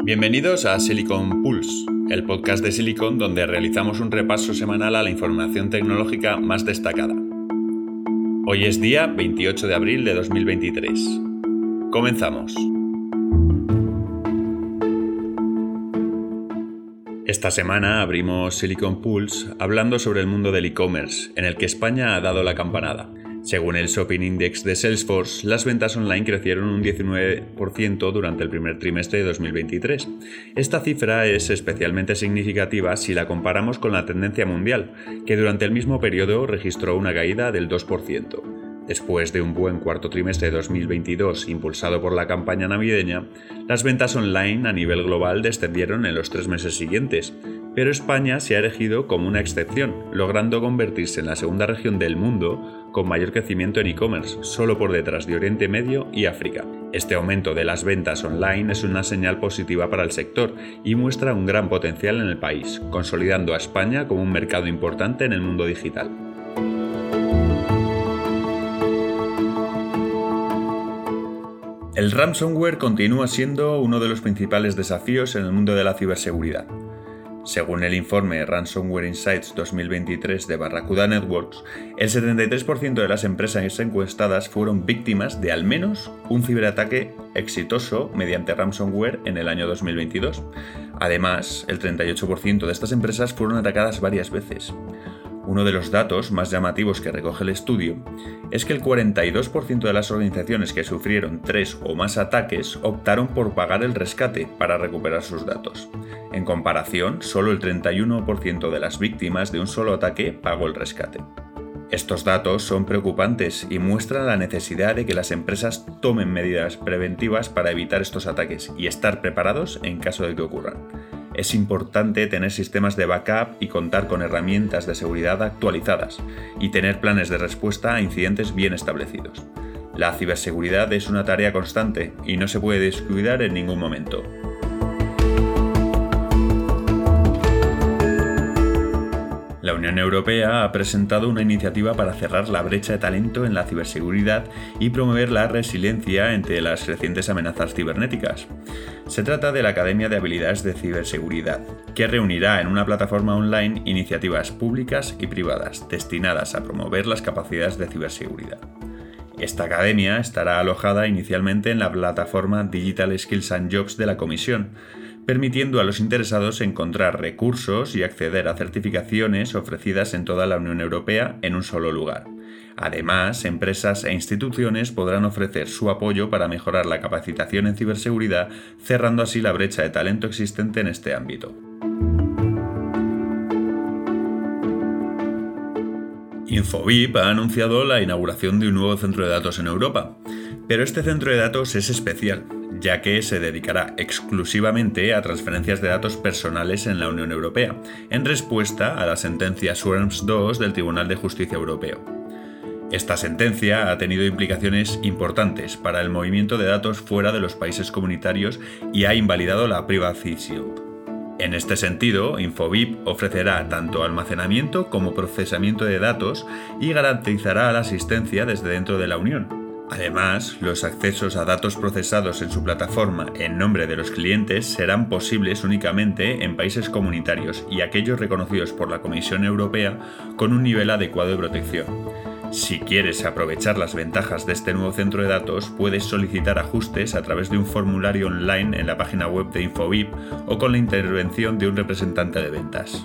Bienvenidos a Silicon Pulse, el podcast de Silicon donde realizamos un repaso semanal a la información tecnológica más destacada. Hoy es día 28 de abril de 2023. Comenzamos. Esta semana abrimos Silicon Pulse hablando sobre el mundo del e-commerce, en el que España ha dado la campanada. Según el Shopping Index de Salesforce, las ventas online crecieron un 19% durante el primer trimestre de 2023. Esta cifra es especialmente significativa si la comparamos con la tendencia mundial, que durante el mismo periodo registró una caída del 2%. Después de un buen cuarto trimestre de 2022 impulsado por la campaña navideña, las ventas online a nivel global descendieron en los 3 meses siguientes, pero España se ha erigido como una excepción, logrando convertirse en la segunda región del mundo con mayor crecimiento en e-commerce, solo por detrás de Oriente Medio y África. Este aumento de las ventas online es una señal positiva para el sector y muestra un gran potencial en el país, consolidando a España como un mercado importante en el mundo digital. El ransomware continúa siendo uno de los principales desafíos en el mundo de la ciberseguridad. Según el informe Ransomware Insights 2023 de Barracuda Networks, el 73% de las empresas encuestadas fueron víctimas de al menos un ciberataque exitoso mediante ransomware en el año 2022. Además, el 38% de estas empresas fueron atacadas varias veces. Uno de los datos más llamativos que recoge el estudio es que el 42% de las organizaciones que sufrieron 3 o más ataques optaron por pagar el rescate para recuperar sus datos. En comparación, solo el 31% de las víctimas de un solo ataque pagó el rescate. Estos datos son preocupantes y muestran la necesidad de que las empresas tomen medidas preventivas para evitar estos ataques y estar preparados en caso de que ocurran. Es importante tener sistemas de backup y contar con herramientas de seguridad actualizadas y tener planes de respuesta a incidentes bien establecidos. La ciberseguridad es una tarea constante y no se puede descuidar en ningún momento. La Unión Europea ha presentado una iniciativa para cerrar la brecha de talento en la ciberseguridad y promover la resiliencia ante las crecientes amenazas cibernéticas. Se trata de la Academia de Habilidades de Ciberseguridad, que reunirá en una plataforma online iniciativas públicas y privadas destinadas a promover las capacidades de ciberseguridad. Esta academia estará alojada inicialmente en la plataforma Digital Skills and Jobs de la Comisión, permitiendo a los interesados encontrar recursos y acceder a certificaciones ofrecidas en toda la Unión Europea en un solo lugar. Además, empresas e instituciones podrán ofrecer su apoyo para mejorar la capacitación en ciberseguridad, cerrando así la brecha de talento existente en este ámbito. Infobip ha anunciado la inauguración de un nuevo centro de datos en Europa, pero este centro de datos es especial, ya que se dedicará exclusivamente a transferencias de datos personales en la Unión Europea, en respuesta a la sentencia Schrems II del Tribunal de Justicia Europeo. Esta sentencia ha tenido implicaciones importantes para el movimiento de datos fuera de los países comunitarios y ha invalidado la Privacy Shield. En este sentido, Infobip ofrecerá tanto almacenamiento como procesamiento de datos y garantizará la asistencia desde dentro de la Unión. Además, los accesos a datos procesados en su plataforma en nombre de los clientes serán posibles únicamente en países comunitarios y aquellos reconocidos por la Comisión Europea con un nivel adecuado de protección. Si quieres aprovechar las ventajas de este nuevo centro de datos, puedes solicitar ajustes a través de un formulario online en la página web de Infobip o con la intervención de un representante de ventas.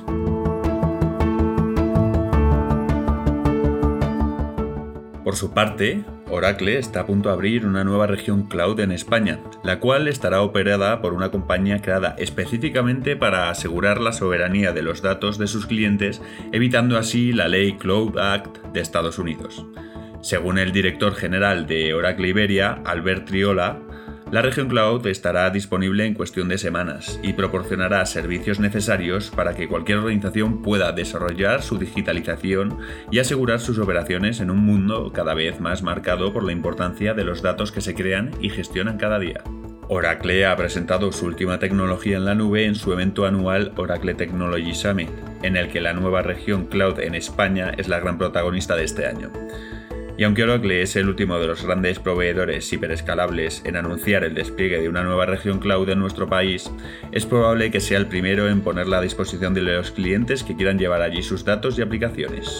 Por su parte, Oracle está a punto de abrir una nueva región cloud en España, la cual estará operada por una compañía creada específicamente para asegurar la soberanía de los datos de sus clientes, evitando así la ley Cloud Act de Estados Unidos. Según el director general de Oracle Iberia, Albert Triola, la región cloud estará disponible en cuestión de semanas y proporcionará servicios necesarios para que cualquier organización pueda desarrollar su digitalización y asegurar sus operaciones en un mundo cada vez más marcado por la importancia de los datos que se crean y gestionan cada día. Oracle ha presentado su última tecnología en la nube en su evento anual Oracle Technology Summit, en el que la nueva región cloud en España es la gran protagonista de este año. Y aunque Oracle es el último de los grandes proveedores hiperescalables en anunciar el despliegue de una nueva región cloud en nuestro país, es probable que sea el primero en ponerla a disposición de los clientes que quieran llevar allí sus datos y aplicaciones.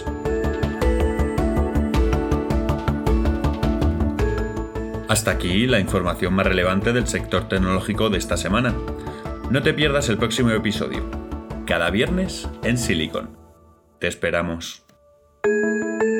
Hasta aquí la información más relevante del sector tecnológico de esta semana. No te pierdas el próximo episodio, cada viernes en Silicon. Te esperamos.